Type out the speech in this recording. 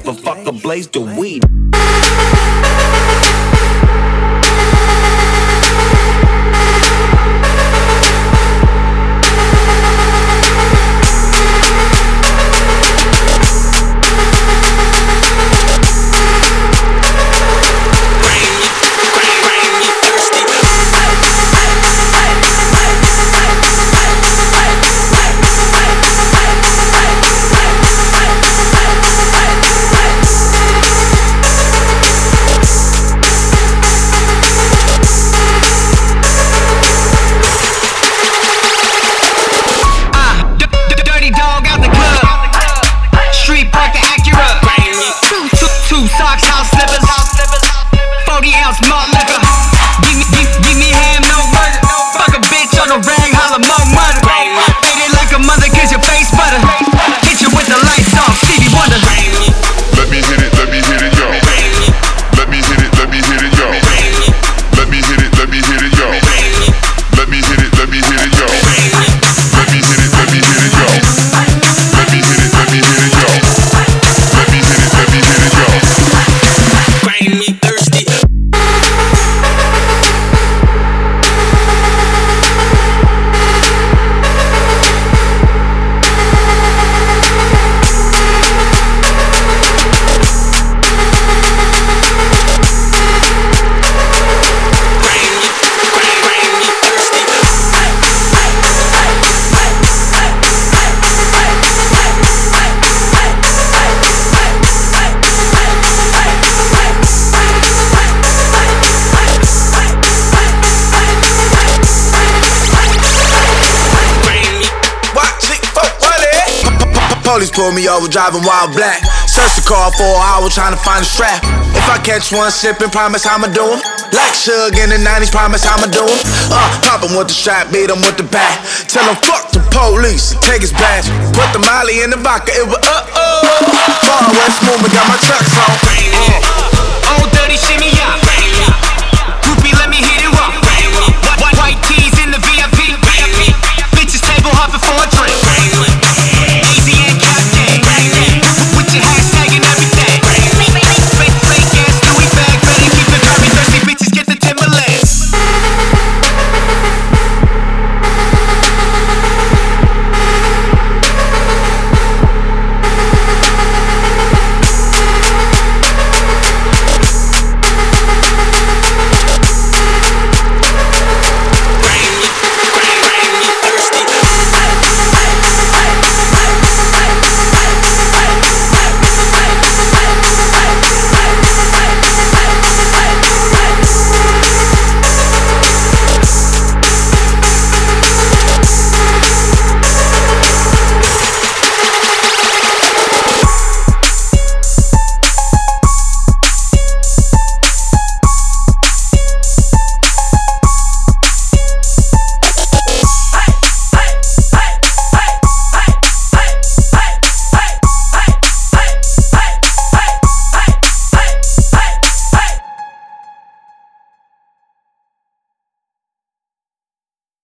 motherfucker blaze the weed. Police pulled me over driving while black. Searched the car for an hour trying to find a strap. If I catch one sipping, promise I'ma do him. Like Suge in the 90s, promise I'ma do him. Pop him with the strap, beat him with the bat. Tell him fuck the police, take his badge. Put the molly in the vodka, it was Far West movement, got my trucks on.